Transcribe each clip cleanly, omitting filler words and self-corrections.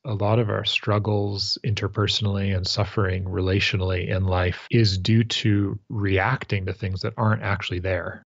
a lot of our struggles interpersonally and suffering relationally in life is due to reacting to things that aren't actually there.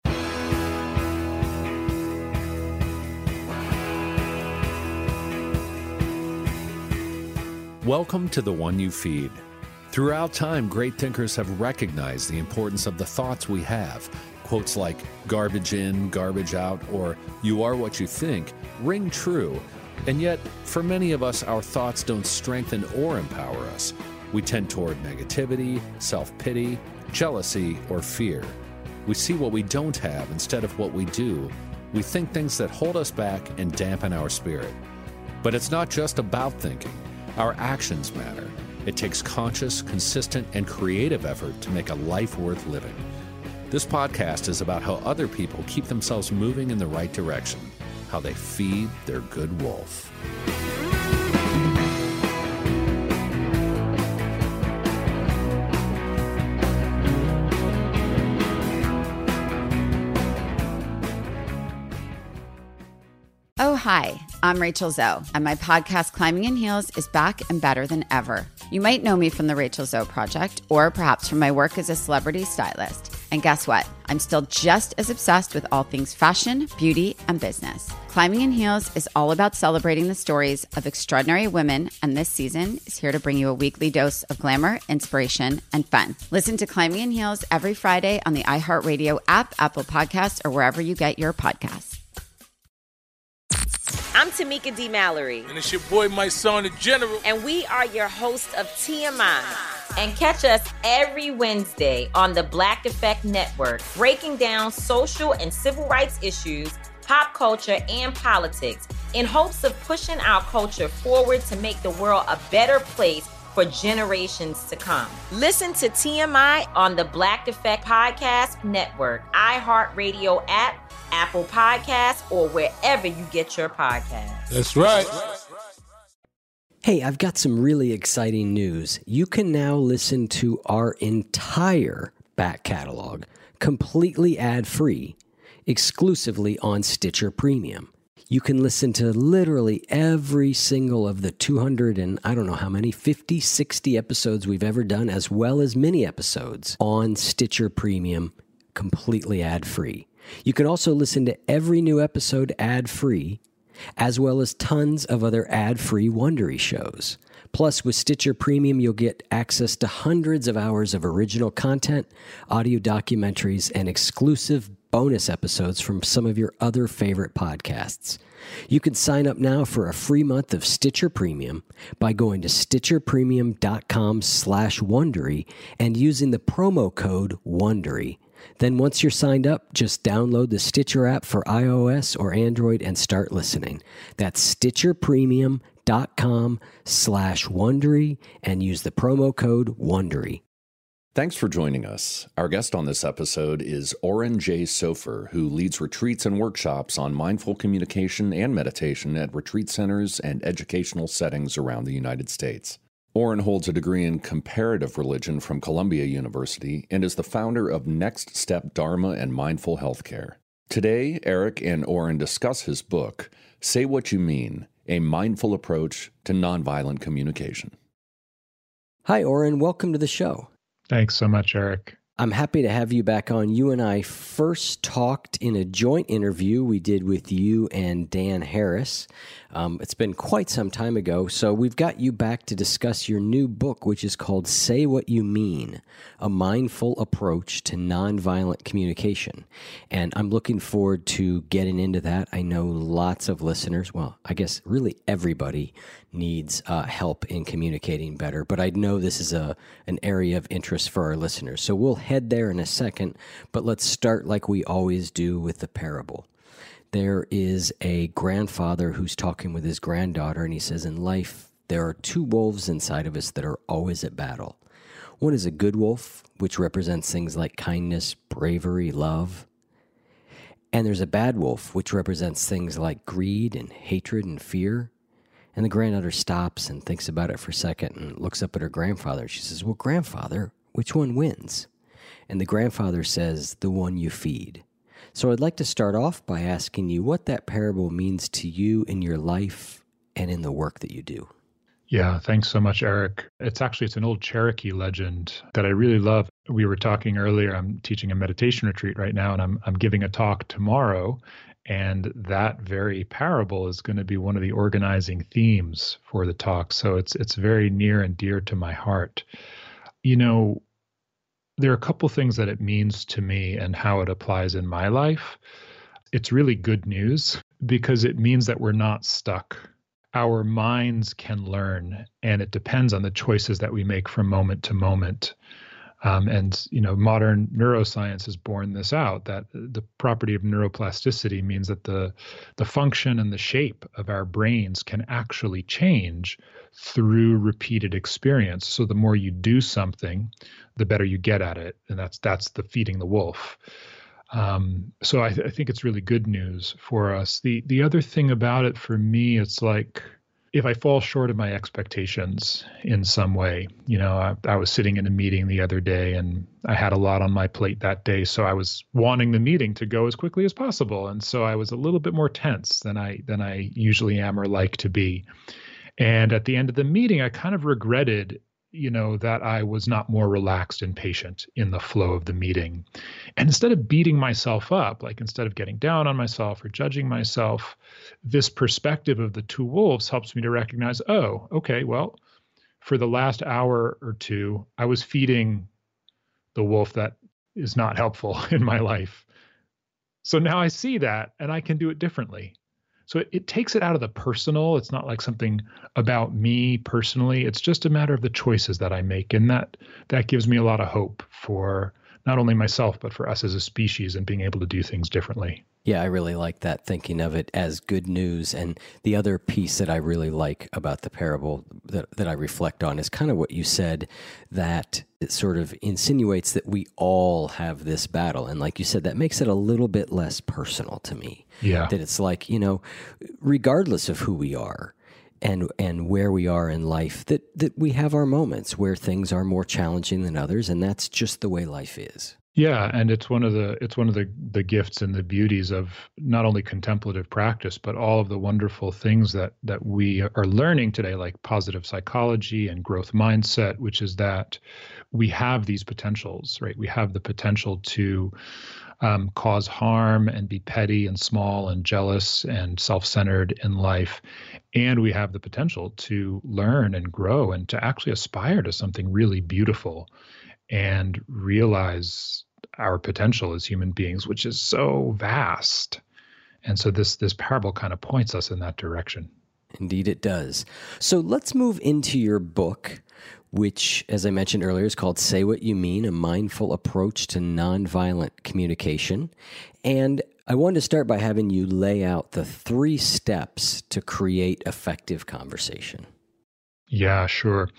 Welcome to The One You Feed. Throughout time, great thinkers have recognized the importance of the thoughts we have. Quotes like garbage in, garbage out, or you are what you think ring true. And yet, for many of us, our thoughts don't strengthen or empower us. We tend toward negativity, self-pity, jealousy, or fear. We see what we don't have instead of what we do. We think things that hold us back and dampen our spirit. But it's not just about thinking. Our actions matter. It takes conscious, consistent, and creative effort to make a life worth living. This podcast is about how other people keep themselves moving in the right direction, how they feed their good wolf. Oh, hi, I'm Rachel Zoe, and my podcast, Climbing in Heels, is back and better than ever. You might know me from the Rachel Zoe Project, or perhaps from my work as a celebrity stylist. And guess what? I'm still just as obsessed with all things fashion, beauty, and business. Climbing in Heels is all about celebrating the stories of extraordinary women, and this season is here to bring you a weekly dose of glamour, inspiration, and fun. Listen to Climbing in Heels every Friday on the iHeartRadio app, Apple Podcasts, or wherever you get your podcasts. I'm Tamika D. Mallory. And it's your boy, my son, the General. And we are your hosts of TMI. And catch us every Wednesday on the Black Effect Network, breaking down social and civil rights issues, pop culture, and politics in hopes of pushing our culture forward to make the world a better place for generations to come. Listen to TMI on the Black Effect Podcast Network, iHeartRadio app, Apple Podcasts, or wherever you get your podcasts. That's right. Hey, I've got some really exciting news. You can now listen to our entire back catalog completely ad-free, exclusively on Stitcher Premium. You can listen to literally every single of the 200 and I don't know how many, 50, 60 episodes we've ever done, as well as mini episodes on Stitcher Premium, completely ad-free. You can also listen to every new episode ad-free, as well as tons of other ad-free Wondery shows. Plus, with Stitcher Premium, you'll get access to hundreds of hours of original content, audio documentaries, and exclusive bonus episodes from some of your other favorite podcasts. You can sign up now for a free month of Stitcher Premium by going to stitcherpremium.com/Wondery and using the promo code WONDERY. Then once you're signed up, just download the Stitcher app for iOS or Android and start listening. That's stitcherpremium.com/Wondery and use the promo code WONDERY. Thanks for joining us. Our guest on this episode is Oren J. Sofer, who leads retreats and workshops on mindful communication and meditation at retreat centers and educational settings around the United States. Oren holds a degree in comparative religion from Columbia University and is the founder of Next Step Dharma and Mindful Healthcare. Today, Eric and Oren discuss his book, Say What You Mean, A Mindful Approach to Nonviolent Communication. Hi, Oren. Welcome to the show. Thanks so much, Eric. I'm happy to have you back on. You and I first talked in a joint interview we did with you and Dan Harris. It's been quite some time ago, so we've got you back to discuss your new book, which is called Say What You Mean, A Mindful Approach to Nonviolent Communication. And I'm looking forward to getting into that. I know lots of listeners, well, I guess really everybody needs help in communicating better, but I know this is an area of interest for our listeners. So we'll head there in a second, but let's start like we always do with the parable. There is a grandfather who's talking with his granddaughter, and he says, in life, there are two wolves inside of us that are always at battle. One is a good wolf, which represents things like kindness, bravery, love. And there's a bad wolf, which represents things like greed and hatred and fear. And the granddaughter stops and thinks about it for a second and looks up at her grandfather. She says, well, grandfather, which one wins? And the grandfather says, the one you feed. So I'd like to start off by asking you what that parable means to you in your life and in the work that you do. Yeah, thanks so much, Eric. It's an old Cherokee legend that I really love. We were talking earlier, I'm teaching a meditation retreat right now, and I'm giving a talk tomorrow. And that very parable is going to be one of the organizing themes for the talk. So it's very near and dear to my heart. You know, there are a couple things that it means to me and how it applies in my life. It's really good news because it means that we're not stuck. Our minds can learn, and it depends on the choices that we make from moment to moment. Modern neuroscience has borne this out, that the property of neuroplasticity means that the function and the shape of our brains can actually change through repeated experience. So the more you do something, the better you get at it. And that's the feeding the wolf. So I think it's really good news for us. The other thing about it for me, it's like if I fall short of my expectations in some way, I was sitting in a meeting the other day and I had a lot on my plate that day. So I was wanting the meeting to go as quickly as possible. And so I was a little bit more tense than I usually am or like to be. And at the end of the meeting, I kind of regretted that I was not more relaxed and patient in the flow of the meeting. And instead of beating myself up, like instead of getting down on myself or judging myself, this perspective of the two wolves helps me to recognize, oh, okay, well, for the last hour or two, I was feeding the wolf that is not helpful in my life. So now I see that and I can do it differently. So it takes it out of the personal. It's not like something about me personally. It's just a matter of the choices that I make. And that gives me a lot of hope for not only myself, but for us as a species and being able to do things differently. Yeah, I really like that, thinking of it as good news. And the other piece that I really like about the parable that I reflect on is kind of what you said, that it sort of insinuates that we all have this battle. And like you said, that makes it a little bit less personal to me. Yeah. That it's like, regardless of who we are and where we are in life, that we have our moments where things are more challenging than others. And that's just the way life is. Yeah, and it's one of the gifts and the beauties of not only contemplative practice, but all of the wonderful things that we are learning today, like positive psychology and growth mindset, which is that we have these potentials, right? We have the potential to cause harm and be petty and small and jealous and self-centered in life. And we have the potential to learn and grow and to actually aspire to something really beautiful and realize our potential as human beings, which is so vast. And so this parable kind of points us in that direction. Indeed it does. So let's move into your book, which, as I mentioned earlier, is called Say What You Mean, A Mindful Approach to Nonviolent Communication. And I wanted to start by having you lay out the 3 steps to create effective conversation. Yeah, sure.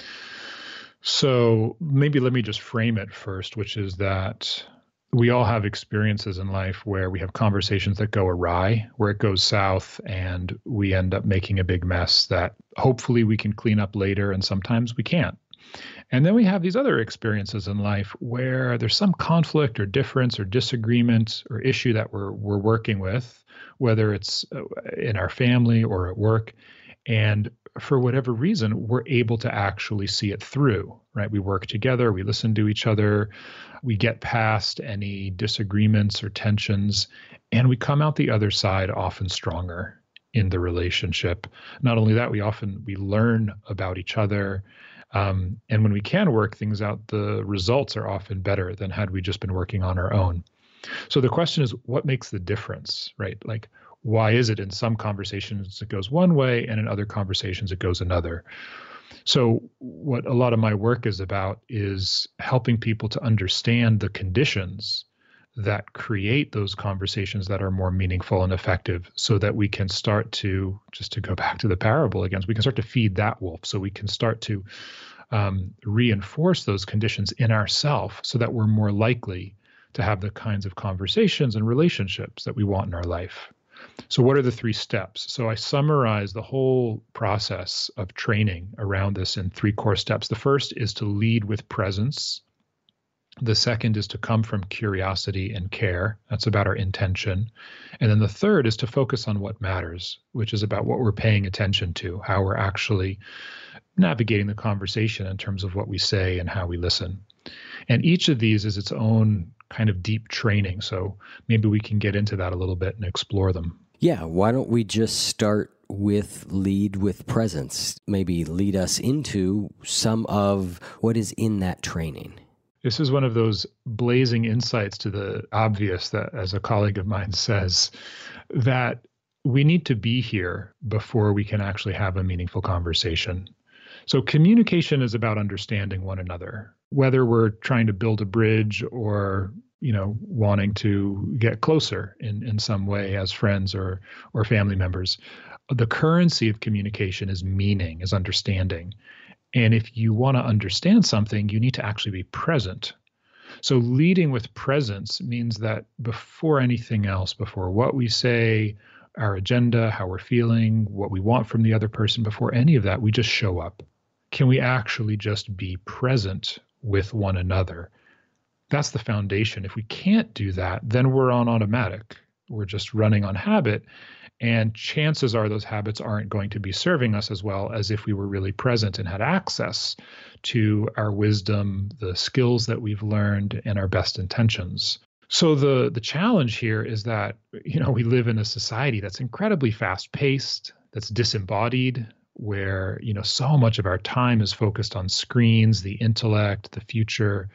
So maybe let me just frame it first, which is that we all have experiences in life where we have conversations that go awry, where it goes south, and we end up making a big mess that hopefully we can clean up later, and sometimes we can't. And then we have these other experiences in life where there's some conflict or difference or disagreement or issue that we're working with, whether it's in our family or at work. And for whatever reason, we're able to actually see it through, right? We work together, we listen to each other, we get past any disagreements or tensions, and we come out the other side often stronger in the relationship. Not only that, we learn about each other. And when we can work things out, the results are often better than had we just been working on our own. So the question is, what makes the difference, right? Like, why is it in some conversations it goes one way and in other conversations it goes another? So what a lot of my work is about is helping people to understand the conditions that create those conversations that are more meaningful and effective, so that we can start to, just to go back to the parable again, we can start to feed that wolf. So we can start to reinforce those conditions in ourselves so that we're more likely to have the kinds of conversations and relationships that we want in our life. So what are the 3 steps? So I summarize the whole process of training around this in 3 core steps. The first is to lead with presence. The second is to come from curiosity and care. That's about our intention. And then the third is to focus on what matters, which is about what we're paying attention to, how we're actually navigating the conversation in terms of what we say and how we listen. And each of these is its own kind of deep training. So maybe we can get into that a little bit and explore them. Yeah, why don't we just start with lead with presence? Maybe lead us into some of what is in that training. This is one of those blazing insights to the obvious that, as a colleague of mine says, that we need to be here before we can actually have a meaningful conversation. So communication is about understanding one another, whether we're trying to build a bridge or, wanting to get closer in some way as friends or family members. The currency of communication is meaning, is understanding. And if you want to understand something, you need to actually be present. So leading with presence means that before anything else, before what we say, our agenda, how we're feeling, what we want from the other person, before any of that, we just show up. Can we actually just be present with one another? That's the foundation. If we can't do that, then we're on automatic. We're just running on habit. And chances are those habits aren't going to be serving us as well as if we were really present and had access to our wisdom, the skills that we've learned, and our best intentions. So the challenge here is that, we live in a society that's incredibly fast-paced, that's disembodied, where, so much of our time is focused on screens, the intellect, the future.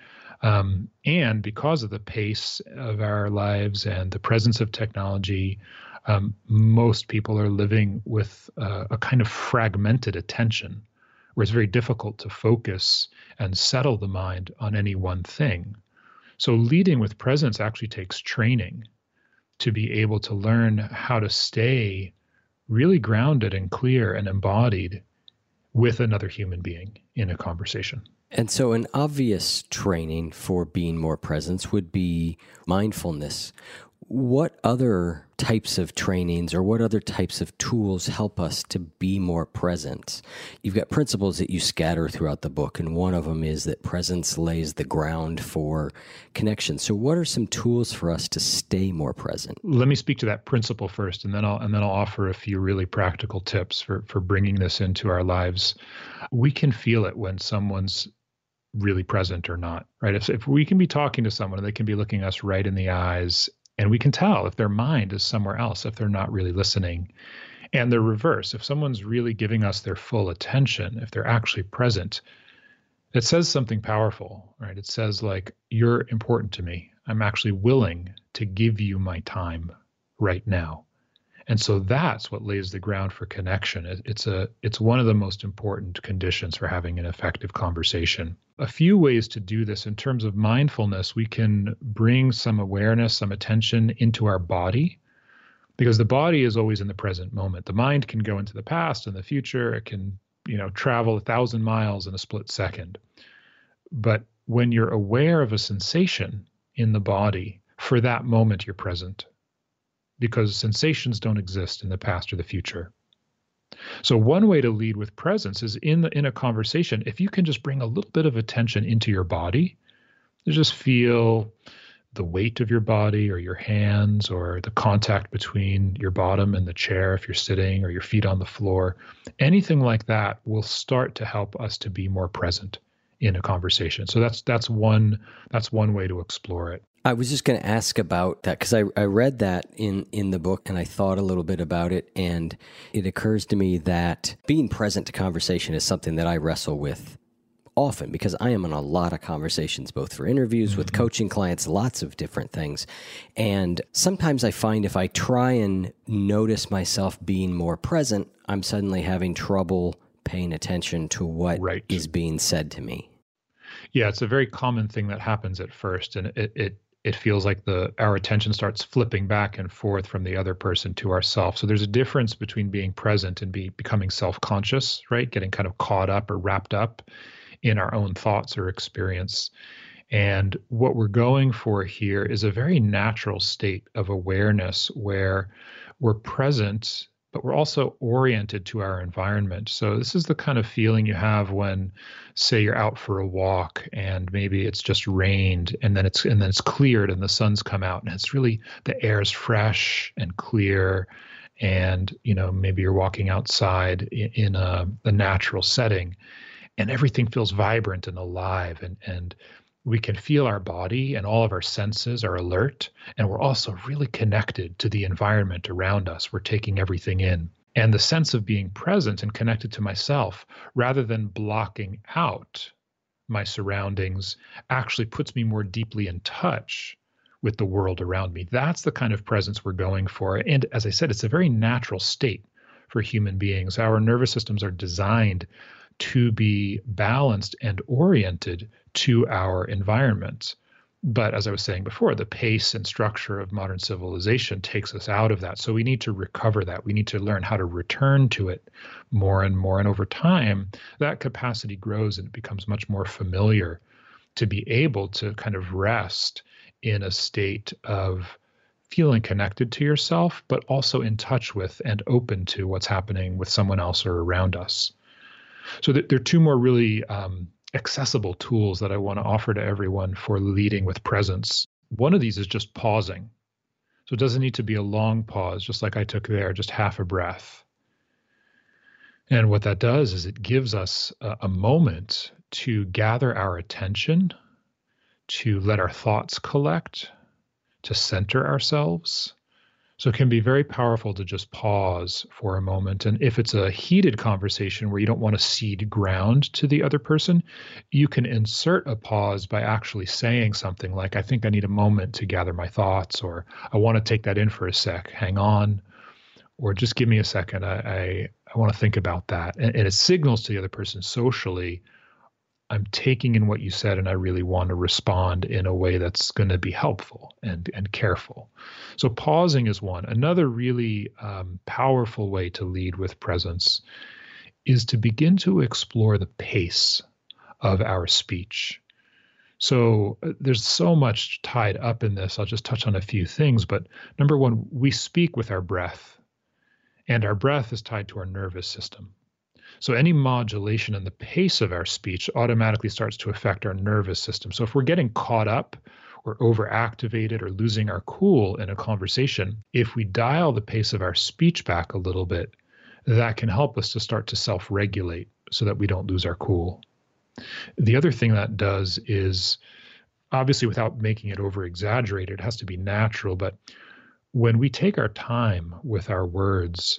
And because of the pace of our lives and the presence of technology, most people are living with a kind of fragmented attention, where it's very difficult to focus and settle the mind on any one thing. So leading with presence actually takes training to be able to learn how to stay really grounded and clear and embodied with another human being in a conversation. And so an obvious training for being more present would be mindfulness. What other types of trainings or what other types of tools help us to be more present? You've got principles that you scatter throughout the book, and one of them is that presence lays the ground for connection. So what are some tools for us to stay more present? Let me speak to that principle first, and then I'll offer a few really practical tips for bringing this into our lives. We can feel it when someone's really present or not, right? If we can be talking to someone and they can be looking us right in the eyes, and we can tell if their mind is somewhere else, if they're not really listening. And the reverse, if someone's really giving us their full attention, if they're actually present, it says something powerful, right? It says like, you're important to me. I'm actually willing to give you my time right now. And so that's what lays the ground for connection. It's one of the most important conditions for having an effective conversation. A few ways to do this in terms of mindfulness, we can bring some awareness, some attention into our body, because the body is always in the present moment. The mind can go into the past and the future. It can, travel 1,000 miles in a split second. But when you're aware of a sensation in the body, for that moment, you're present, because sensations don't exist in the past or the future. So one way to lead with presence is in a conversation, if you can just bring a little bit of attention into your body, just feel the weight of your body or your hands or the contact between your bottom and the chair if you're sitting, or your feet on the floor. Anything like that will start to help us to be more present in a conversation. So that's one way to explore it. I was just going to ask about that because I read that in the book and I thought a little bit about it, and it occurs to me that being present to conversation is something that I wrestle with often because I am in a lot of conversations, both for interviews, with coaching clients, lots of different things. And sometimes I find if I try and notice myself being more present, I'm suddenly having trouble paying attention to what is being said to me. Yeah, it's a very common thing that happens at first, and it feels like our attention starts flipping back and forth from the other person to ourselves. So there's a difference between being present and becoming self-conscious, right? Getting kind of caught up or wrapped up in our own thoughts or experience. And what we're going for here is a very natural state of awareness where we're present but we're also oriented to our environment. So this is the kind of feeling you have when, say, you're out for a walk and maybe it's just rained and then it's cleared and the sun's come out and it's really, the air is fresh and clear. And, maybe you're walking outside in a natural setting and everything feels vibrant and alive, and we can feel our body and all of our senses are alert. And we're also really connected to the environment around us. We're taking everything in. And the sense of being present and connected to myself rather than blocking out my surroundings actually puts me more deeply in touch with the world around me. That's the kind of presence we're going for. And as I said, it's a very natural state for human beings. Our nervous systems are designed to be balanced and oriented to our environment. But as I was saying before, the pace and structure of modern civilization takes us out of that. So we need to recover that. We need to learn how to return to it more and more. And over time, that capacity grows and it becomes much more familiar to be able to kind of rest in a state of feeling connected to yourself, but also in touch with and open to what's happening with someone else or around us. So there are two more really accessible tools that I want to offer to everyone for leading with presence. One of these is just pausing. So it doesn't need to be a long pause, just like I took there, just half a breath. And what that does is it gives us a moment to gather our attention, to let our thoughts collect, to center ourselves. So it can be very powerful to just pause for a moment. And if it's a heated conversation where you don't want to cede ground to the other person, you can insert a pause by actually saying something like, I think I need a moment to gather my thoughts, or I want to take that in for a sec, hang on, or just give me a second. I want to think about that. And it signals to the other person socially, I'm taking in what you said and I really want to respond in a way that's going to be helpful and careful. So pausing is one. Another really powerful way to lead with presence is to begin to explore the pace of our speech. So there's so much tied up in this. I'll just touch on a few things. But number one, we speak with our breath, and our breath is tied to our nervous system. So any modulation in the pace of our speech automatically starts to affect our nervous system. So if we're getting caught up or overactivated or losing our cool in a conversation, if we dial the pace of our speech back a little bit, that can help us to start to self-regulate so that we don't lose our cool. The other thing that does is, obviously without making it over-exaggerated, it has to be natural, but when we take our time with our words,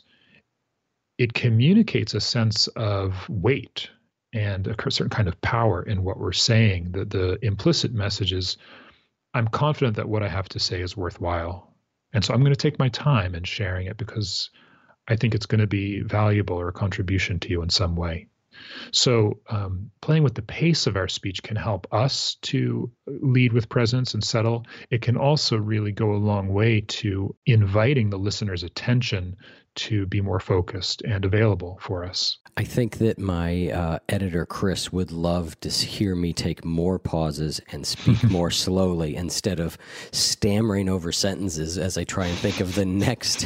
it communicates a sense of weight and a certain kind of power in what we're saying. The implicit message is, I'm confident that what I have to say is worthwhile. And so I'm going to take my time in sharing it because I think it's going to be valuable or a contribution to you in some way. So playing with the pace of our speech can help us to lead with presence and settle. It can also really go a long way to inviting the listener's attention to be more focused and available for us. I think that my editor, Chris, would love to hear me take more pauses and speak more slowly instead of stammering over sentences as I try and think of the next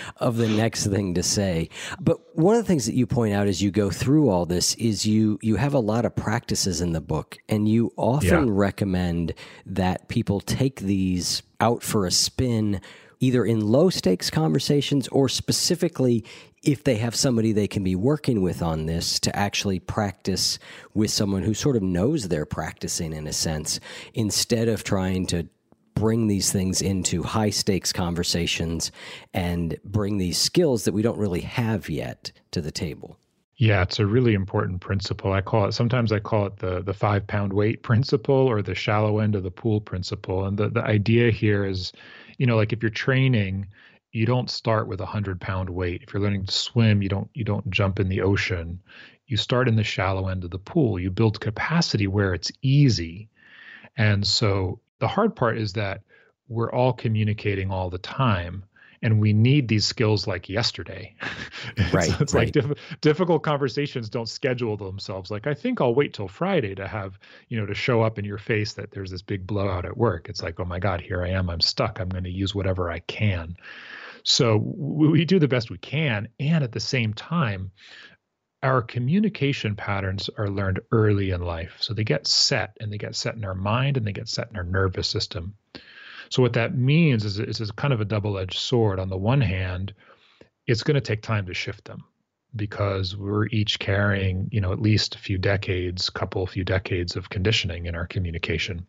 thing to say. But one of the things that you point out as you go through all this is you have a lot of practices in the book, and you often recommend that people take these out for a spin, either in low-stakes conversations or specifically if they have somebody they can be working with on this, to actually practice with someone who sort of knows they're practicing in a sense, instead of trying to bring these things into high-stakes conversations and bring these skills that we don't really have yet to the table. Yeah, it's a really important principle. Sometimes I call it the 5-pound weight principle, or the shallow end of the pool principle. And the idea here is, like if you're training, you don't start with a 100-pound weight. If you're learning to swim, you don't jump in the ocean. You start in the shallow end of the pool. You build capacity where it's easy. And so the hard part is that we're all communicating all the time, and we need these skills like yesterday. It's like difficult conversations don't schedule themselves. Like, I think I'll wait till Friday to have, to show up in your face that there's this big blowout at work. It's like, oh my God, here I am. I'm stuck. I'm going to use whatever I can. So we do the best we can. And at the same time, our communication patterns are learned early in life. So they get set, and they get set in our mind, and they get set in our nervous system. So what that means is it's kind of a double-edged sword. On the one hand, it's going to take time to shift them because we're each carrying, at least a few decades of conditioning in our communication.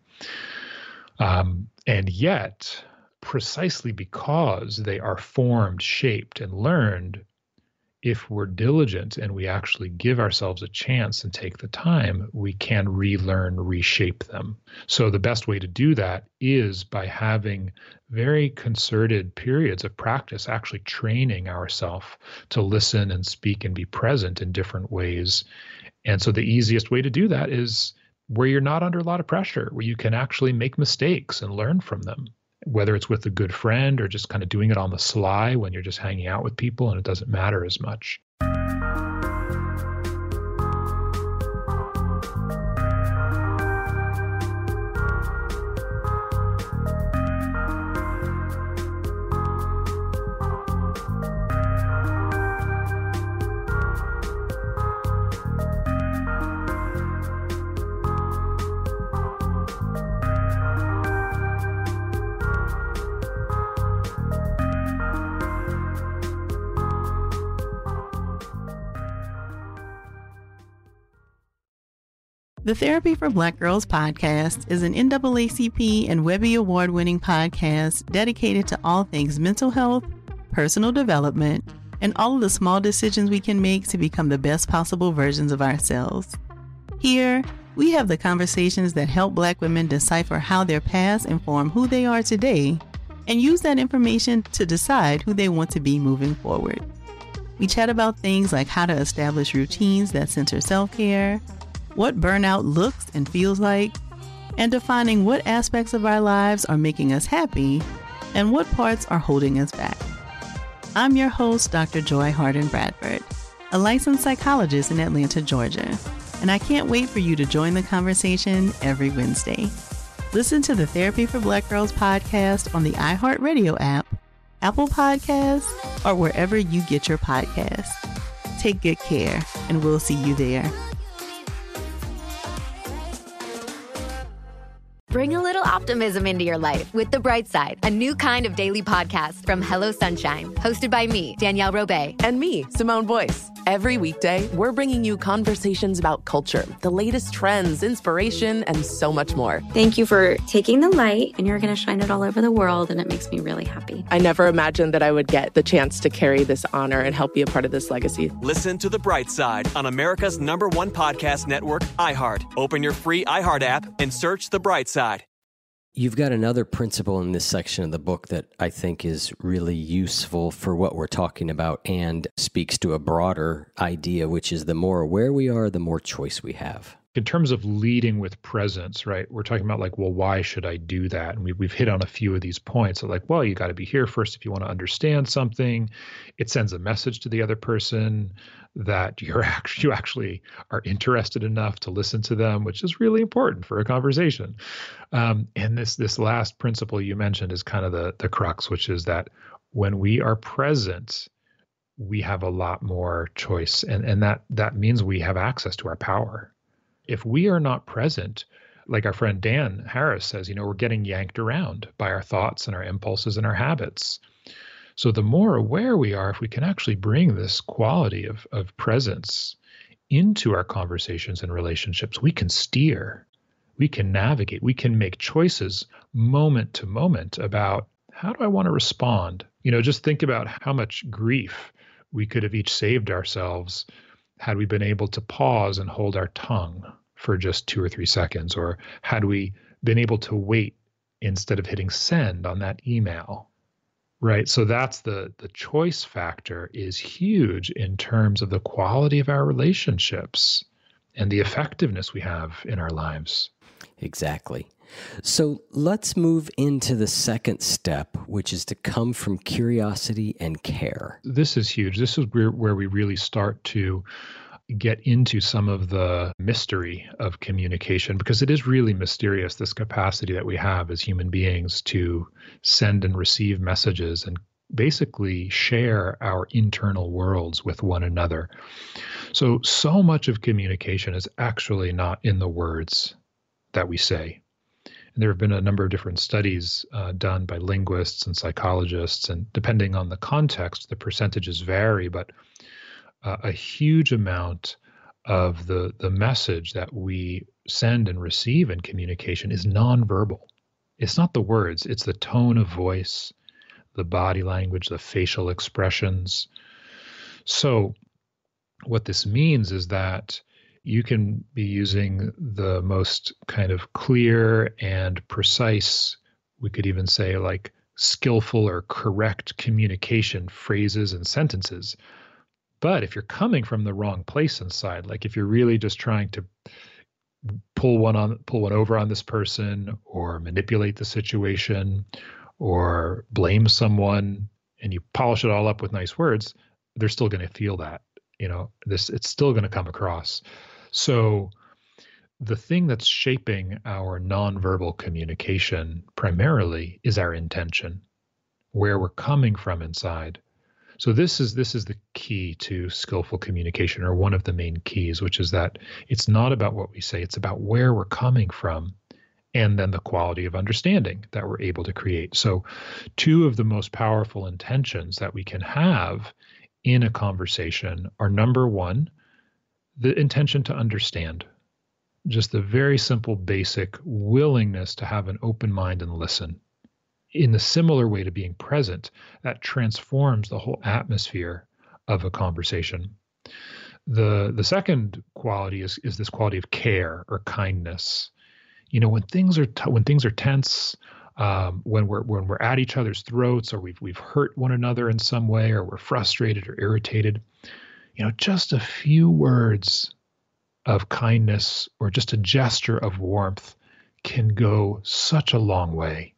And yet, precisely because they are formed, shaped, and learned, if we're diligent and we actually give ourselves a chance and take the time, we can relearn, reshape them. So the best way to do that is by having very concerted periods of practice, actually training ourselves to listen and speak and be present in different ways. And so the easiest way to do that is where you're not under a lot of pressure, where you can actually make mistakes and learn from them, whether it's with a good friend or just kind of doing it on the sly when you're just hanging out with people and it doesn't matter as much. The Therapy for Black Girls podcast is an NAACP and Webby Award-winning podcast dedicated to all things mental health, personal development, and all of the small decisions we can make to become the best possible versions of ourselves. Here, we have the conversations that help Black women decipher how their past inform who they are today and use that information to decide who they want to be moving forward. We chat about things like how to establish routines that center self-care, what burnout looks and feels like, and defining what aspects of our lives are making us happy and what parts are holding us back. I'm your host, Dr. Joy Harden Bradford, a licensed psychologist in Atlanta, Georgia, and I can't wait for you to join the conversation every Wednesday. Listen to the Therapy for Black Girls podcast on the iHeartRadio app, Apple Podcasts, or wherever you get your podcasts. Take good care, and we'll see you there. Bring a little optimism into your life with The Bright Side, a new kind of daily podcast from Hello Sunshine, hosted by me, Danielle Robay. And me, Simone Boyce. Every weekday, we're bringing you conversations about culture, the latest trends, inspiration, and so much more. Thank you for taking the light, and you're going to shine it all over the world, and it makes me really happy. I never imagined that I would get the chance to carry this honor and help be a part of this legacy. Listen to The Bright Side on America's #1 podcast network, iHeart. Open your free iHeart app and search The Bright Side. You've got another principle in this section of the book that I think is really useful for what we're talking about and speaks to a broader idea, which is the more aware we are, the more choice we have. In terms of leading with presence, right, we're talking about like, well, why should I do that? And we've hit on a few of these points. So like, well, you got to be here first if you want to understand something. It sends a message to the other person that you actually are interested enough to listen to them, which is really important for a conversation. And this last principle you mentioned is kind of the crux, which is that when we are present, we have a lot more choice. And that means we have access to our power. If we are not present, like our friend Dan Harris says, we're getting yanked around by our thoughts and our impulses and our habits. So the more aware we are, if we can actually bring this quality of presence into our conversations and relationships, we can steer, we can navigate, we can make choices moment to moment about how do I want to respond? Just think about how much grief we could have each saved ourselves had we been able to pause and hold our tongue for just 2 or 3 seconds, or had we been able to wait instead of hitting send on that email, right? So that's the choice factor is huge in terms of the quality of our relationships and the effectiveness we have in our lives. Exactly. So let's move into the second step, which is to come from curiosity and care. This is huge. This is where we really start to get into some of the mystery of communication, because it is really mysterious, this capacity that we have as human beings to send and receive messages and basically share our internal worlds with one another. So much of communication is actually not in the words that we say. And there have been a number of different studies done by linguists and psychologists, and depending on the context, the percentages vary, but a huge amount of the message that we send and receive in communication is nonverbal. It's not the words, it's the tone of voice, the body language, the facial expressions. So what this means is that you can be using the most kind of clear and precise, we could even say like skillful or correct communication phrases and sentences. But if you're coming from the wrong place inside, like if you're really just trying to pull one over on this person or manipulate the situation or blame someone, and you polish it all up with nice words, they're still going to feel that, it's still going to come across. So the thing that's shaping our nonverbal communication primarily is our intention, where we're coming from inside. So this is the key to skillful communication, or one of the main keys, which is that it's not about what we say, it's about where we're coming from, and then the quality of understanding that we're able to create. So two of the most powerful intentions that we can have in a conversation are, number one, the intention to understand, just the very simple, basic willingness to have an open mind and listen. In a similar way to being present, that transforms the whole atmosphere of a conversation. The second quality is this quality of care or kindness. When things are tense, when we're at each other's throats, or we've hurt one another in some way, or we're frustrated or irritated, just a few words of kindness or just a gesture of warmth can go such a long way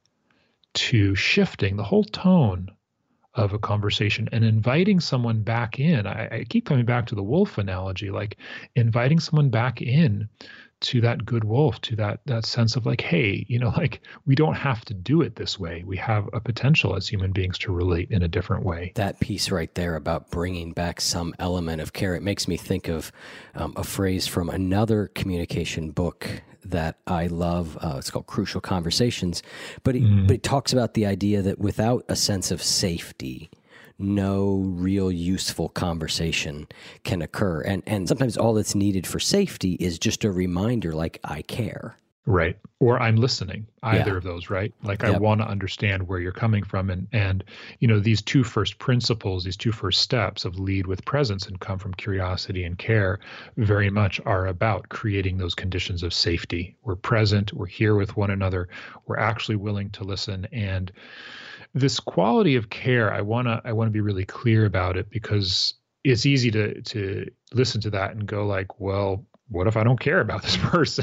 to shifting the whole tone of a conversation and inviting someone back in. I keep coming back to the wolf analogy, like inviting someone back in to that good wolf, to that sense of like, hey, we don't have to do it this way. We have a potential as human beings to relate in a different way. That piece right there about bringing back some element of care, it makes me think of a phrase from another communication book that I love. It's called Crucial Conversations, but it talks about the idea that without a sense of safety, no real useful conversation can occur. And sometimes all that's needed for safety is just a reminder, like, I care. Right. Or I'm listening, either of those, right? Like, I want to understand where you're coming from. And these two first principles, these two first steps of lead with presence and come from curiosity and care very much are about creating those conditions of safety. We're present, we're here with one another, we're actually willing to listen. And this quality of care, I want to be really clear about it, because it's easy to listen to that and go like, well, what if I don't care about this person?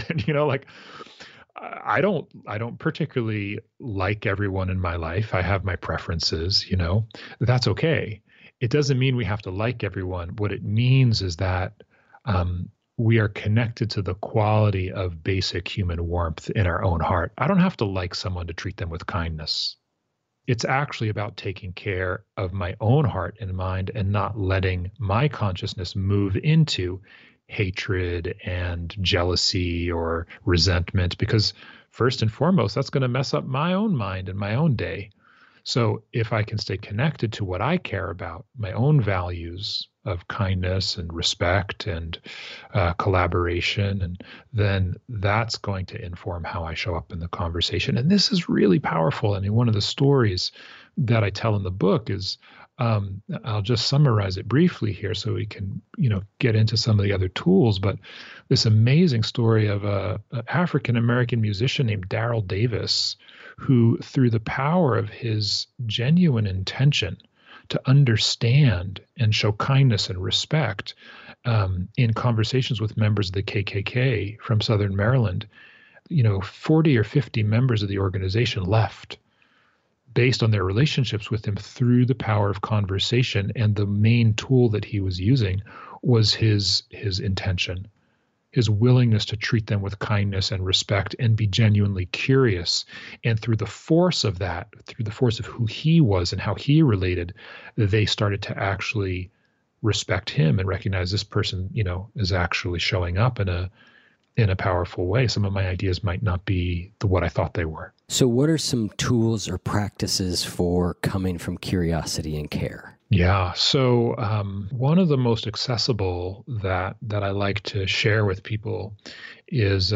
I don't particularly like everyone in my life. I have my preferences, that's okay. It doesn't mean we have to like everyone. What it means is that we are connected to the quality of basic human warmth in our own heart. I don't have to like someone to treat them with kindness. It's actually about taking care of my own heart and mind and not letting my consciousness move into hatred and jealousy or resentment, because first and foremost, that's going to mess up my own mind and my own day. So if I can stay connected to what I care about, my own values of kindness and respect and collaboration, and then that's going to inform how I show up in the conversation. And this is really powerful. I mean, one of the stories that I tell in the book is, I'll just summarize it briefly here so we can, get into some of the other tools. But this amazing story of an African-American musician named Daryl Davis, who, through the power of his genuine intention to understand and show kindness and respect in conversations with members of the KKK from Southern Maryland, 40 or 50 members of the organization left based on their relationships with him through the power of conversation. And the main tool that he was using was his intention, his willingness to treat them with kindness and respect and be genuinely curious. And through the force of that, through the force of who he was and how he related, they started to actually respect him and recognize this person, is actually showing up in a powerful way. Some of my ideas might not be what I thought they were. So what are some tools or practices for coming from curiosity and care? Yeah. So one of the most accessible that I like to share with people is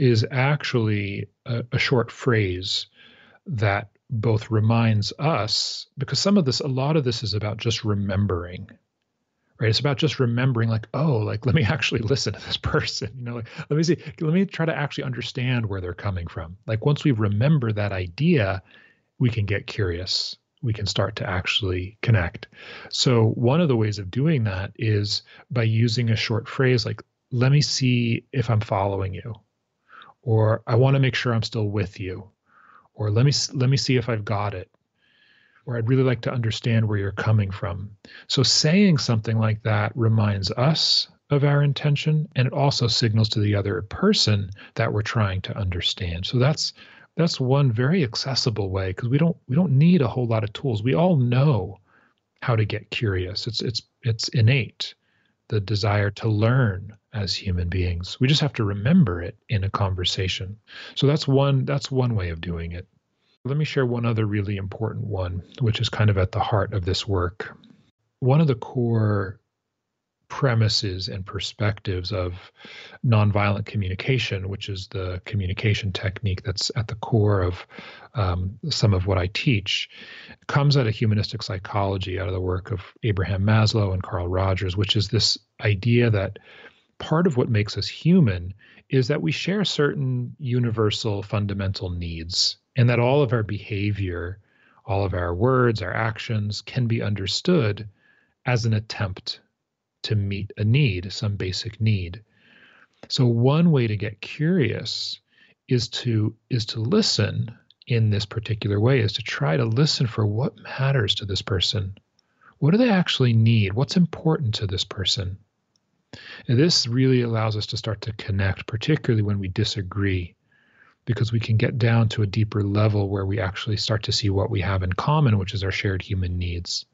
actually a short phrase that both reminds us, because a lot of this is about just remembering, right? It's about just remembering, let me actually listen to this person. Let me try to actually understand where they're coming from. Like once we remember that idea, we can get curious. We can start to actually connect. So one of the ways of doing that is by using a short phrase like, let me see if I'm following you, or I want to make sure I'm still with you, or let me see if I've got it, or I'd really like to understand where you're coming from. So saying something like that reminds us of our intention, and it also signals to the other person that we're trying to understand. So that's one very accessible way, because we don't need a whole lot of tools. We all know how to get curious. It's innate, the desire to learn as human beings. We just have to remember it in a conversation. So that's one way of doing it. Let me share one other really important one, which is kind of at the heart of this work. One of the core premises and perspectives of nonviolent communication, which is the communication technique that's at the core of some of what I teach, comes out of humanistic psychology, out of the work of Abraham Maslow and Carl Rogers, which is this idea that part of what makes us human is that we share certain universal fundamental needs, and that all of our behavior, all of our words, our actions can be understood as an attempt to meet a need, some basic need. So one way to get curious is to listen in this particular way, is to try to listen for what matters to this person. What do they actually need? What's important to this person? And this really allows us to start to connect, particularly when we disagree, because we can get down to a deeper level where we actually start to see what we have in common, which is our shared human needs.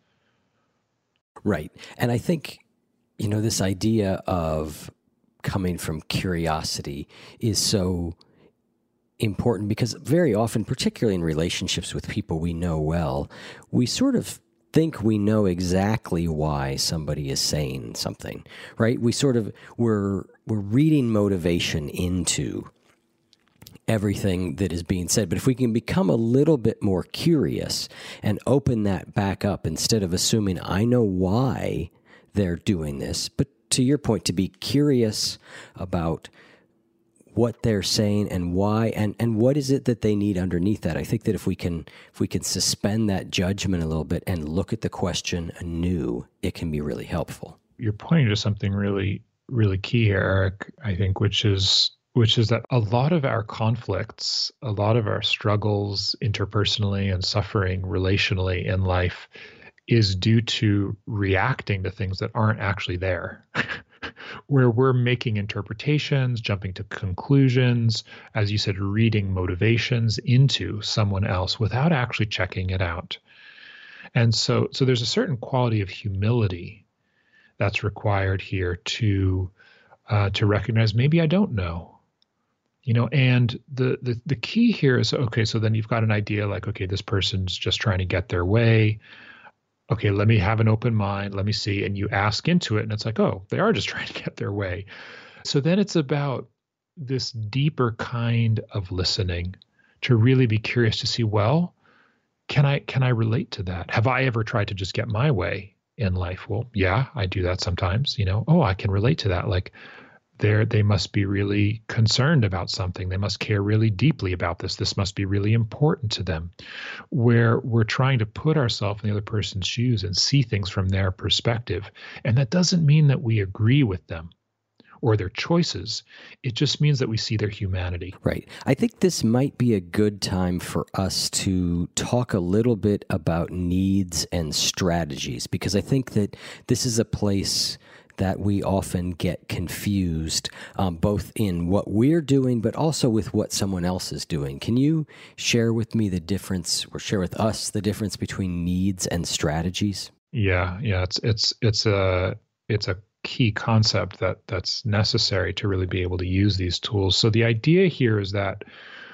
Right. And I think this idea of coming from curiosity is so important, because very often, particularly in relationships with people we know well, we sort of think we know exactly why somebody is saying something, right? We're reading motivation into everything that is being said. But if we can become a little bit more curious and open that back up, instead of assuming I know why they're doing this, but to your point, to be curious about what they're saying and why, and what is it that they need underneath that. I think that if we can suspend that judgment a little bit and look at the question anew, it can be really helpful. You're pointing to something really, really key here, Eric, I think, which is that a lot of our conflicts, a lot of our struggles interpersonally and suffering relationally in life is due to reacting to things that aren't actually there, where we're making interpretations, jumping to conclusions, as you said, reading motivations into someone else without actually checking it out. And so there's a certain quality of humility that's required here to recognize maybe I don't know. And the key here is, okay, so then you've got an idea like, okay, this person's just trying to get their way. Okay, let me have an open mind. Let me see. And you ask into it and it's like, oh, they are just trying to get their way. So then it's about this deeper kind of listening to really be curious to see, well, can I relate to that? Have I ever tried to just get my way in life? Well, yeah, I do that sometimes, oh, I can relate to that. Like they must be really concerned about something. They must care really deeply about this. This must be really important to them. Where we're trying to put ourselves in the other person's shoes and see things from their perspective. And that doesn't mean that we agree with them or their choices. It just means that we see their humanity. Right. I think this might be a good time for us to talk a little bit about needs and strategies, because I think that this is a place that we often get confused, both in what we're doing, but also with what someone else is doing. Can you share with me the difference, or share with us the difference between needs and strategies? Yeah. It's a key concept that's necessary to really be able to use these tools. So the idea here is that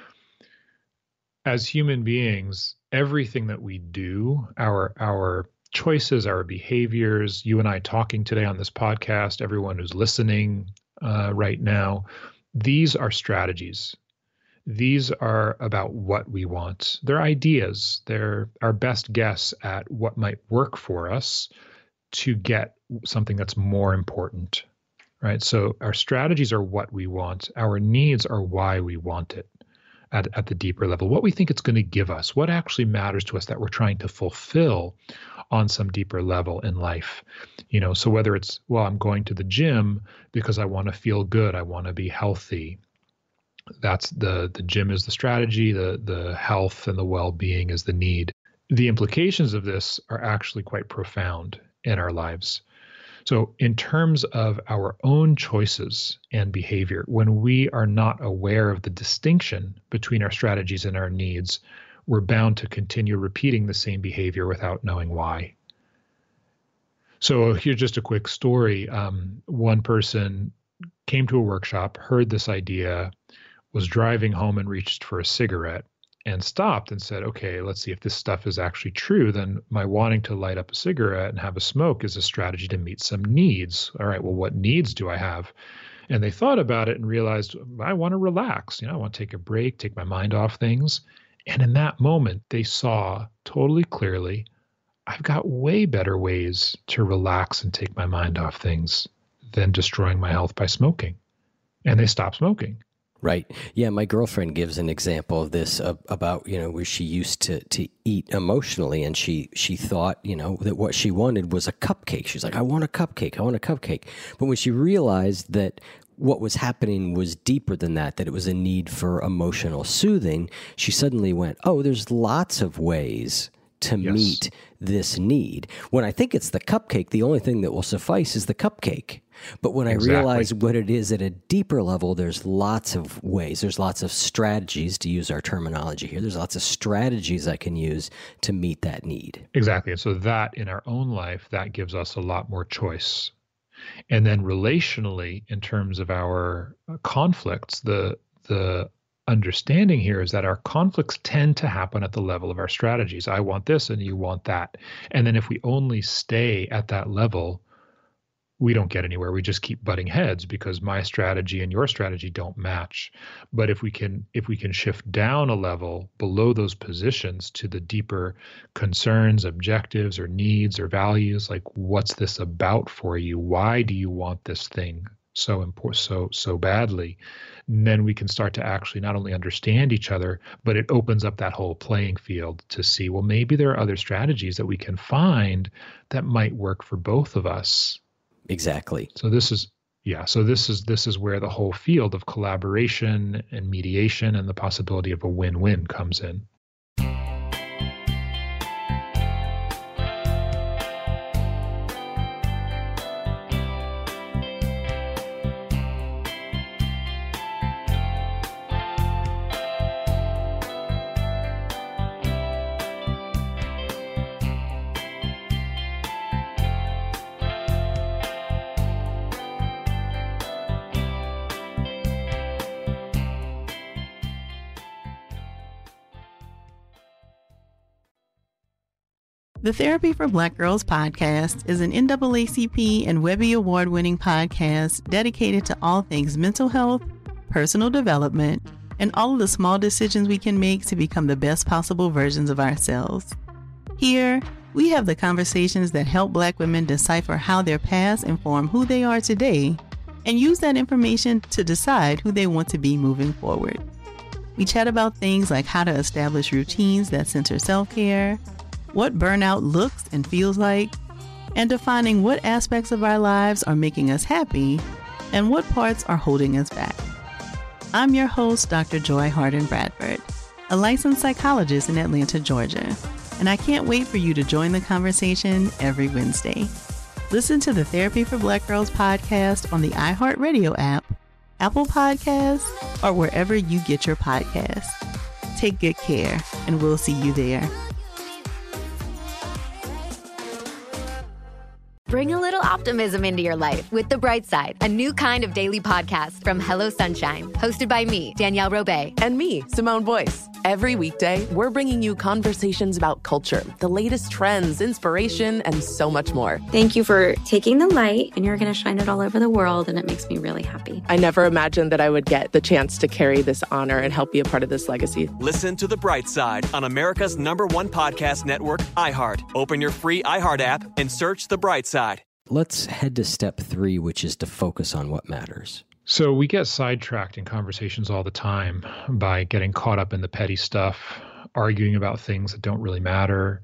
as human beings, everything that we do, our choices, our behaviors, you and I talking today on this podcast, everyone who's listening right now, these are strategies. These are about what we want. They're ideas. They're our best guess at what might work for us to get something that's more important, right? So our strategies are what we want. Our needs are why we want it at the deeper level, what we think it's going to give us, what actually matters to us that we're trying to fulfill on some deeper level in life. So whether it's, well, I'm going to the gym because I want to feel good, I want to be healthy. That's the gym is the strategy, the health and the well-being is the need. The implications of this are actually quite profound in our lives. So in terms of our own choices and behavior, when we are not aware of the distinction between our strategies and our needs, we're bound to continue repeating the same behavior without knowing why. So here's just a quick story. One person came to a workshop, heard this idea, was driving home and reached for a cigarette and stopped and said, okay, let's see if this stuff is actually true. Then my wanting to light up a cigarette and have a smoke is a strategy to meet some needs. All right, well, what needs do I have? And they thought about it and realized, I want to relax. I want to take a break, take my mind off things. And in that moment, they saw totally clearly, I've got way better ways to relax and take my mind off things than destroying my health by smoking. And they stopped smoking. Right. Yeah, my girlfriend gives an example of this about, where she used to eat emotionally, and she thought, that what she wanted was a cupcake. She's like, I want a cupcake. I want a cupcake. But when she realized that what was happening was deeper than that it was a need for emotional soothing, she suddenly went, oh, there's lots of ways to meet this need. When I think it's the cupcake, the only thing that will suffice is the cupcake. But when I realize what it is at a deeper level, there's lots of ways. There's lots of strategies, to use our terminology here. There's lots of strategies I can use to meet that need. Exactly. And so that in our own life, that gives us a lot more choice. And then relationally, in terms of our conflicts, the understanding here is that our conflicts tend to happen at the level of our strategies. I want this and you want that. And then if we only stay at that level, we don't get anywhere. We just keep butting heads because my strategy and your strategy don't match. But if we can shift down a level below those positions to the deeper concerns, objectives, or needs or values, like what's this about for you? Why do you want this thing so important, so badly? And then we can start to actually not only understand each other, but it opens up that whole playing field to see, well, maybe there are other strategies that we can find that might work for both of us. Exactly. So this is where the whole field of collaboration and mediation and the possibility of a win-win comes in. The Therapy for Black Girls podcast is an NAACP and Webby Award-winning podcast dedicated to all things mental health, personal development, and all of the small decisions we can make to become the best possible versions of ourselves. Here, we have the conversations that help Black women decipher how their past inform who they are today and use that information to decide who they want to be moving forward. We chat about things like how to establish routines that center self-care, what burnout looks and feels like, and defining what aspects of our lives are making us happy and what parts are holding us back. I'm your host, Dr. Joy Harden Bradford, a licensed psychologist in Atlanta, Georgia, and I can't wait for you to join the conversation every Wednesday. Listen to the Therapy for Black Girls podcast on the iHeartRadio app, Apple Podcasts, or wherever you get your podcasts. Take good care, and we'll see you there. Bring a little optimism into your life with The Bright Side, a new kind of daily podcast from Hello Sunshine, hosted by me, Danielle Robay. And me, Simone Boyce. Every weekday, we're bringing you conversations about culture, the latest trends, inspiration, and so much more. Thank you for taking the light, and you're going to shine it all over the world, and it makes me really happy. I never imagined that I would get the chance to carry this honor and help be a part of this legacy. Listen to The Bright Side on America's #1 podcast network, iHeart. Open your free iHeart app and search The Bright Side. Let's head to step 3, which is to focus on what matters. So we get sidetracked in conversations all the time by getting caught up in the petty stuff, arguing about things that don't really matter,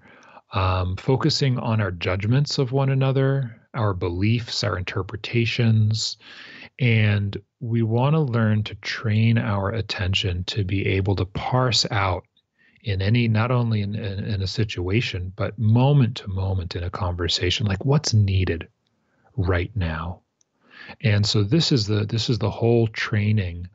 focusing on our judgments of one another, our beliefs, our interpretations. And we want to learn to train our attention to be able to parse out in any, not only in a situation, but moment to moment in a conversation, like what's needed right now. And so this is the whole training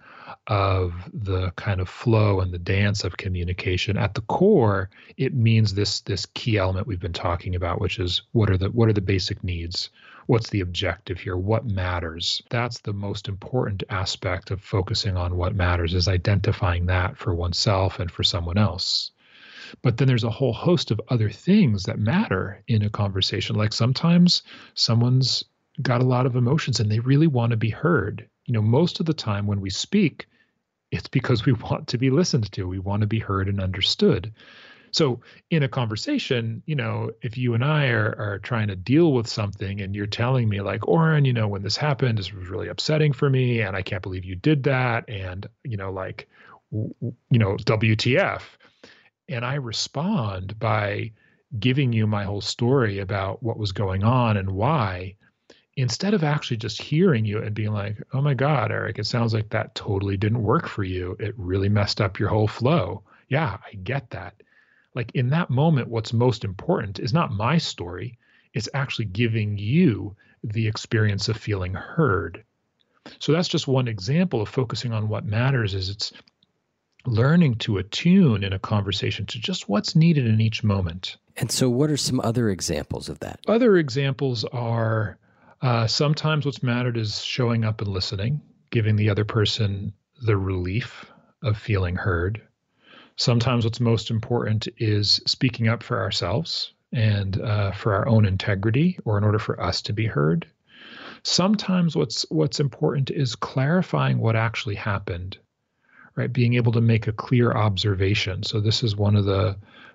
of the kind of flow and the dance of communication. At the core, it means this key element we've been talking about, which is what are the basic needs? What's the objective here? What matters? That's the most important aspect of focusing on what matters, is identifying that for oneself and for someone else. But then there's a whole host of other things that matter in a conversation. Like sometimes someone's got a lot of emotions and they really want to be heard. You know, most of the time when we speak, it's because we want to be listened to. We want to be heard and understood. So in a conversation, you know, if you and I are trying to deal with something and you're telling me like, Oren, you know, when this happened, this was really upsetting for me and I can't believe you did that. And, you know, like, you know, WTF. And I respond by giving you my whole story about what was going on and why, instead of actually just hearing you and being like, oh my God, Eric, it sounds like that totally didn't work for you. It really messed up your whole flow. Yeah, I get that. Like in that moment, what's most important is not my story. It's actually giving you the experience of feeling heard. So that's just one example of focusing on what matters. Is it's learning to attune in a conversation to just what's needed in each moment. And so what are some other examples of that? Other examples are sometimes what's mattered is showing up and listening, giving the other person the relief of feeling heard. Sometimes what's most important is speaking up for ourselves and for our own integrity, or in order for us to be heard. Sometimes what's important is clarifying what actually happened, right? Being able to make a clear observation. So this is one of the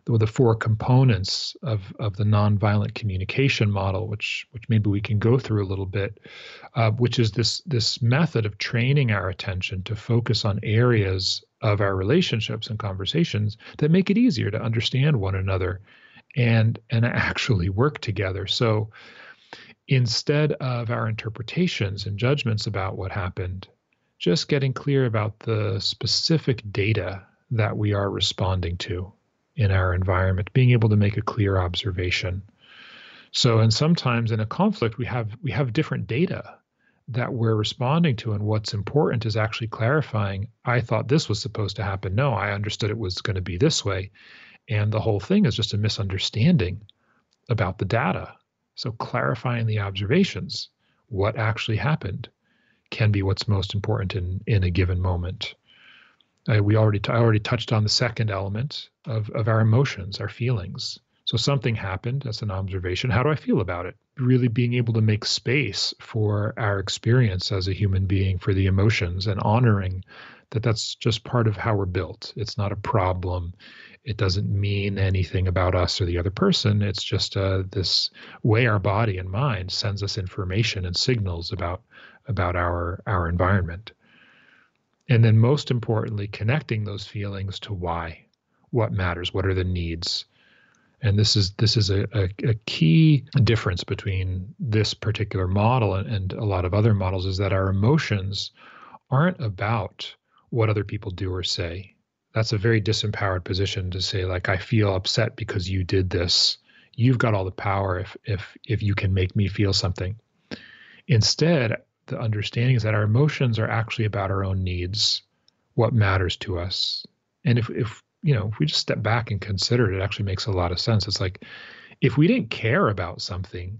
4 components of the nonviolent communication model, which maybe we can go through a little bit, which is this method of training our attention to focus on areas of our relationships and conversations that make it easier to understand one another and actually work together. So instead of our interpretations and judgments about what happened, just getting clear about the specific data that we are responding to in our environment, being able to make a clear observation. So, and sometimes in a conflict, we have different data that we're responding to, and what's important is actually clarifying, I thought this was supposed to happen. No, I understood it was going to be this way. And the whole thing is just a misunderstanding about the data. So clarifying the observations, what actually happened, can be what's most important in a given moment. I already touched on the second element of our emotions, our feelings. So something happened, that's an observation. How do I feel about it? Really being able to make space for our experience as a human being, for the emotions, and honoring that that's just part of how we're built. It's not a problem. It doesn't mean anything about us or the other person. It's just this way our body and mind sends us information and signals about our environment. And then most importantly, connecting those feelings to why, what matters, what are the needs. And this is a key difference between this particular model and a lot of other models, is that our emotions aren't about what other people do or say. That's a very disempowered position to say, like, I feel upset because you did this. you've got all the power if you can make me feel something. Instead, the understanding is that our emotions are actually about our own needs, what matters to us. And if we just step back and consider it, it actually makes a lot of sense. It's like, if we didn't care about something,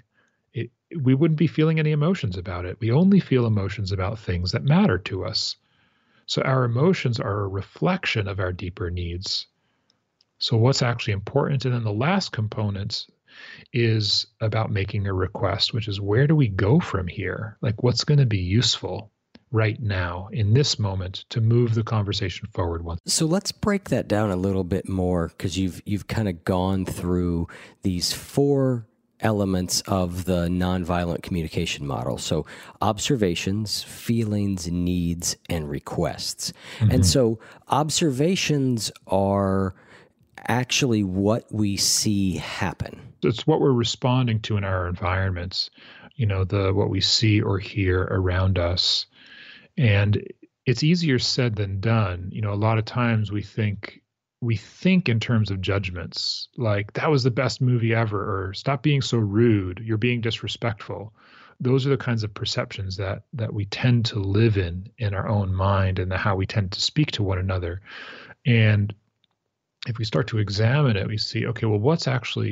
we wouldn't be feeling any emotions about it. We only feel emotions about things that matter to us. So our emotions are a reflection of our deeper needs. So what's actually important? And then the last component is about making a request, which is, where do we go from here? Like, what's going to be useful right now in this moment to move the conversation forward once. So let's break that down a little bit more, because you've kind of gone through these 4 elements of the nonviolent communication model. So observations, feelings, needs, and requests. Mm-hmm. And so observations are actually what we see happen. It's what we're responding to in our environments, what we see or hear around us. And it's easier said than done. A lot of times we think in terms of judgments, like, that was the best movie ever, or stop being so rude, you're being disrespectful. Those are the kinds of perceptions that we tend to live in our own mind, and how we tend to speak to one another. And if we start to examine it, we see, okay, well, what's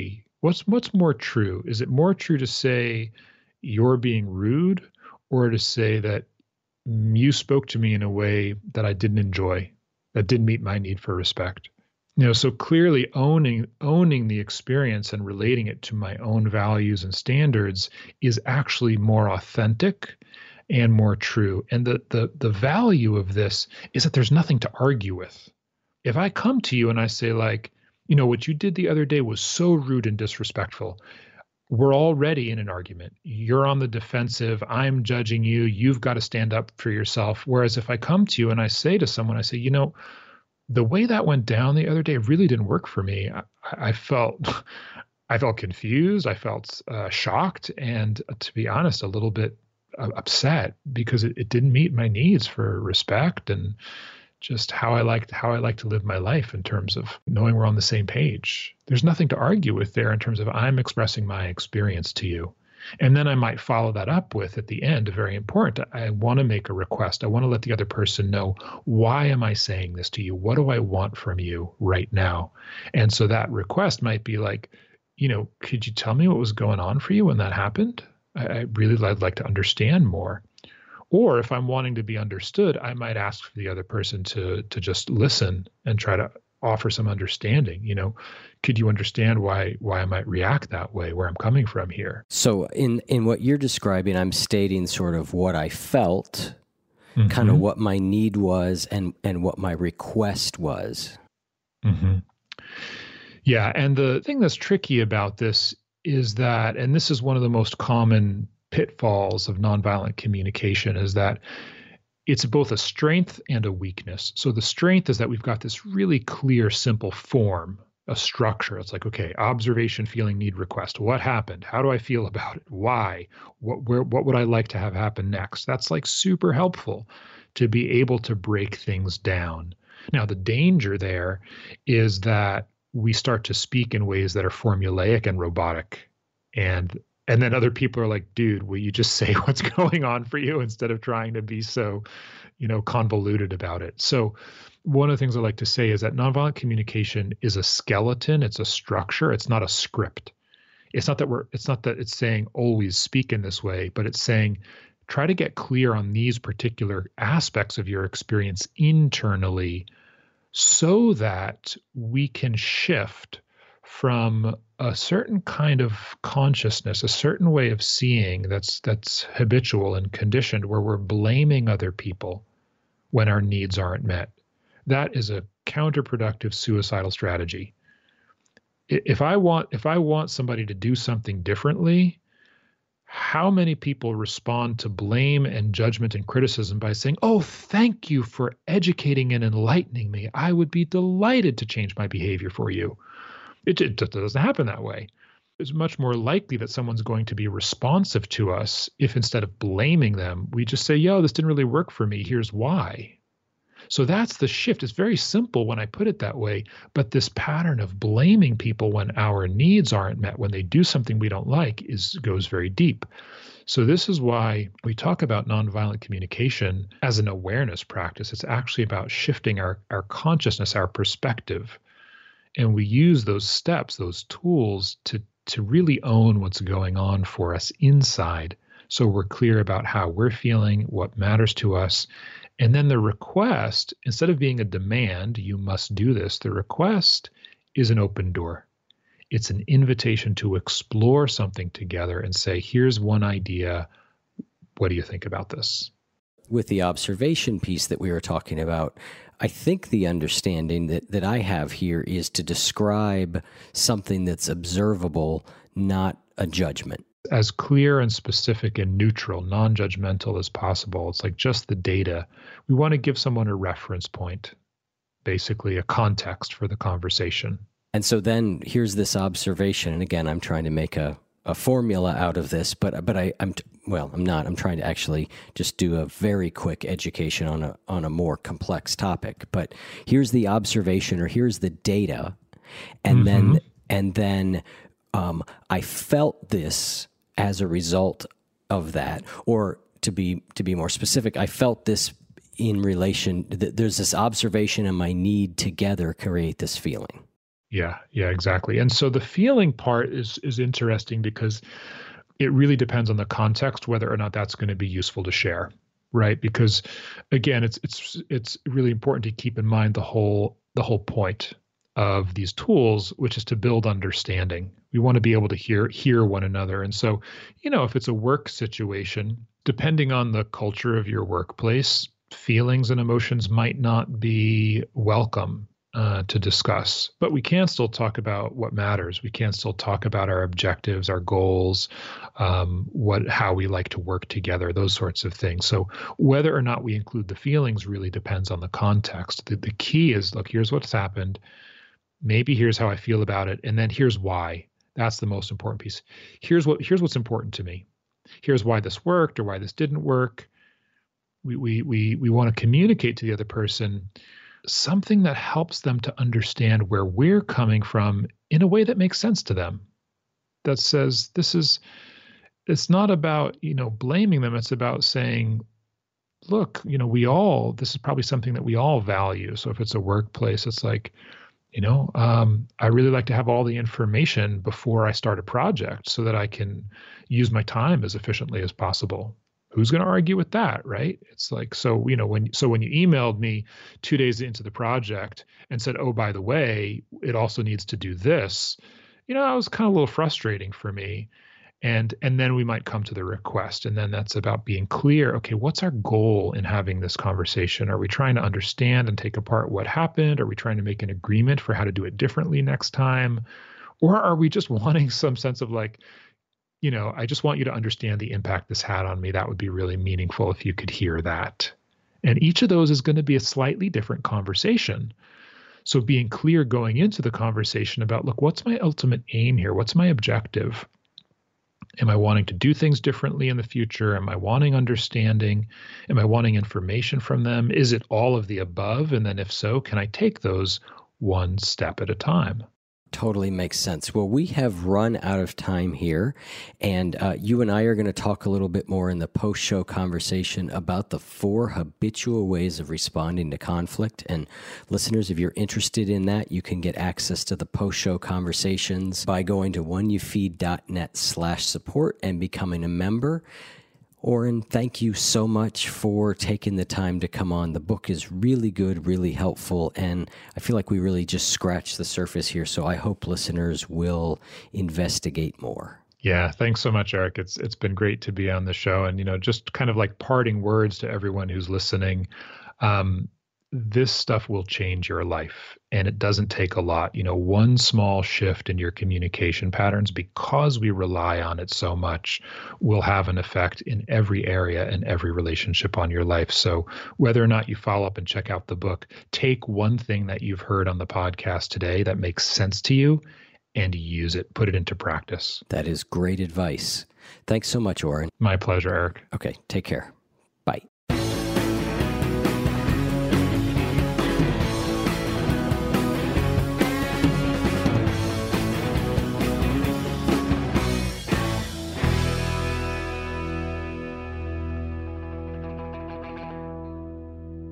more true? Is it more true to say you're being rude, or to say that you spoke to me in a way that I didn't enjoy, that didn't meet my need for respect? So clearly owning the experience and relating it to my own values and standards is actually more authentic and more true. And the value of this is that there's nothing to argue with. If I come to you and I say, like, what you did the other day was so rude and disrespectful, we're already in an argument. You're on the defensive. I'm judging you. You've got to stand up for yourself. Whereas if I come to you and I say to someone, I say, the way that went down the other day really didn't work for me. I felt confused. I felt shocked, and to be honest, a little bit upset, because it didn't meet my needs for respect and just how I like to live my life in terms of knowing we're on the same page. There's nothing to argue with there in terms of I'm expressing my experience to you. And then I might follow that up with, at the end, very important, I want to make a request. I want to let the other person know, why am I saying this to you? What do I want from you right now? And so that request might be like, could you tell me what was going on for you when that happened? I'd like to understand more. Or if I'm wanting to be understood, I might ask for the other person to just listen and try to offer some understanding. Could you understand why I might react that way, where I'm coming from here? So in what you're describing, I'm stating sort of what I felt, mm-hmm. kind of what my need was, and what my request was. Mm-hmm. Yeah, and the thing that's tricky about this is that, and this is one of the most common pitfalls of nonviolent communication, is that it's both a strength and a weakness. So the strength is that we've got this really clear, simple form, a structure. It's like, okay, observation, feeling, need, request. What happened? How do I feel about it? Why? What would I like to have happen next? That's like super helpful to be able to break things down. Now, the danger there is that we start to speak in ways that are formulaic and robotic. And then other people are like, dude, will you just say what's going on for you instead of trying to be so, convoluted about it? So one of the things I like to say is that nonviolent communication is a skeleton. It's a structure. It's not a script. It's not that it's saying always speak in this way, but it's saying try to get clear on these particular aspects of your experience internally, so that we can shift from a certain kind of consciousness, a certain way of seeing that's habitual and conditioned, where we're blaming other people when our needs aren't met. That is a counterproductive suicidal strategy. If I want somebody to do something differently, how many people respond to blame and judgment and criticism by saying, oh, thank you for educating and enlightening me. I would be delighted to change my behavior for you. It doesn't happen that way. It's much more likely that someone's going to be responsive to us if, instead of blaming them, we just say, yo, this didn't really work for me. Here's why. So that's the shift. It's very simple when I put it that way, but this pattern of blaming people when our needs aren't met, when they do something we don't like, goes very deep. So this is why we talk about nonviolent communication as an awareness practice. It's actually about shifting our consciousness, our perspective. And we use those steps, those tools to really own what's going on for us inside. So we're clear about how we're feeling, what matters to us. And then the request, instead of being a demand, you must do this, the request is an open door. It's an invitation to explore something together and say, here's one idea. What do you think about this? With the observation piece that we were talking about, I think the understanding that I have here is to describe something that's observable, not a judgment. As clear and specific and neutral, non-judgmental as possible. It's like just the data. We want to give someone a reference point, basically a context for the conversation. And so then here's this observation. And again, I'm trying to make a formula out of this, but I'm not. I'm trying to actually just do a very quick education on a more complex topic. But here's the observation, or here's the data, and then I felt this as a result of that, or to be more specific, I felt this in relation. There's this observation and my need together create this feeling. Yeah, exactly. And so the feeling part is interesting because it really depends on the context whether or not that's going to be useful to share, right? Because again, it's really important to keep in mind the whole point of these tools, which is to build understanding. We want to be able to hear one another. And so, if it's a work situation, depending on the culture of your workplace, feelings and emotions might not be welcome to discuss, but we can still talk about what matters. We can still talk about our objectives, our goals, how we like to work together, those sorts of things. So whether or not we include the feelings really depends on the context. The key is, look, here's what's happened. Maybe here's how I feel about it, and then here's why. That's the most important piece. Here's what's important to me. Here's why this worked or why this didn't work. We want to communicate to the other person something that helps them to understand where we're coming from in a way that makes sense to them. That says it's not about, blaming them. It's about saying, look, this is probably something that we all value. So if it's a workplace, it's like, I really like to have all the information before I start a project so that I can use my time as efficiently as possible. Who's going to argue with that, right? It's like, when you emailed me 2 days into the project and said, oh, by the way, it also needs to do this, it was kind of a little frustrating for me. And then we might come to the request. And then that's about being clear. Okay, what's our goal in having this conversation? Are we trying to understand and take apart what happened? Are we trying to make an agreement for how to do it differently next time? Or are we just wanting some sense of like, I just want you to understand the impact this had on me. That would be really meaningful if you could hear that. And each of those is going to be a slightly different conversation. So being clear going into the conversation about, look, what's my ultimate aim here? What's my objective? Am I wanting to do things differently in the future? Am I wanting understanding? Am I wanting information from them? Is it all of the above? And then if so, can I take those one step at a time? Totally makes sense. Well, we have run out of time here, and you and I are going to talk a little bit more in the post-show conversation about the 4 habitual ways of responding to conflict. And listeners, if you're interested in that, you can get access to the post-show conversations by going to oneyoufeed.net/support and becoming a member. Oren, thank you so much for taking the time to come on. The book is really good, really helpful, and I feel like we really just scratched the surface here, so I hope listeners will investigate more. Yeah, thanks so much, Eric. It's been great to be on the show, and just kind of like parting words to everyone who's listening. This stuff will change your life, and it doesn't take a lot. One small shift in your communication patterns, because we rely on it so much, will have an effect in every area and every relationship on your life. So whether or not you follow up and check out the book, take one thing that you've heard on the podcast today that makes sense to you and use it, put it into practice. That is great advice. Thanks so much, Oren. My pleasure, Eric. Okay, take care. Bye.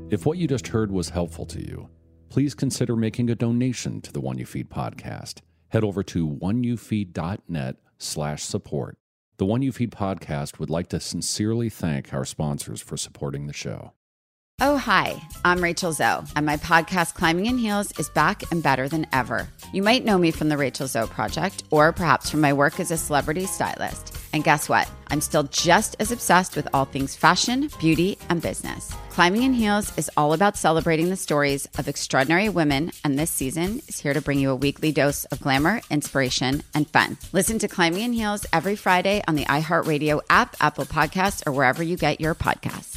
If what you just heard was helpful to you, please consider making a donation to the One You Feed podcast. Head over to oneyoufeed.net/support. The One You Feed podcast would like to sincerely thank our sponsors for supporting the show. Oh, hi, I'm Rachel Zoe, and my podcast, Climbing in Heels, is back and better than ever. You might know me from the Rachel Zoe Project, or perhaps from my work as a celebrity stylist. And guess what? I'm still just as obsessed with all things fashion, beauty, and business. Climbing in Heels is all about celebrating the stories of extraordinary women, and this season is here to bring you a weekly dose of glamour, inspiration, and fun. Listen to Climbing in Heels every Friday on the iHeartRadio app, Apple Podcasts, or wherever you get your podcasts.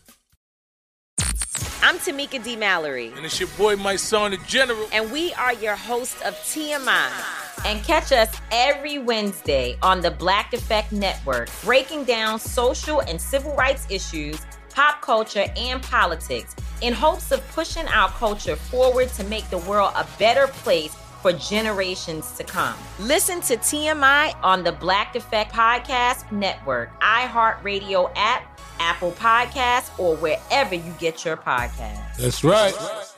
I'm Tamika D. Mallory. And it's your boy, my son, the General. And we are your hosts of TMI. And catch us every Wednesday on the Black Effect Network, breaking down social and civil rights issues, pop culture, and politics in hopes of pushing our culture forward to make the world a better place for generations to come. Listen to TMI on the Black Effect Podcast Network, iHeartRadio app, Apple Podcasts, or wherever you get your podcasts. That's right.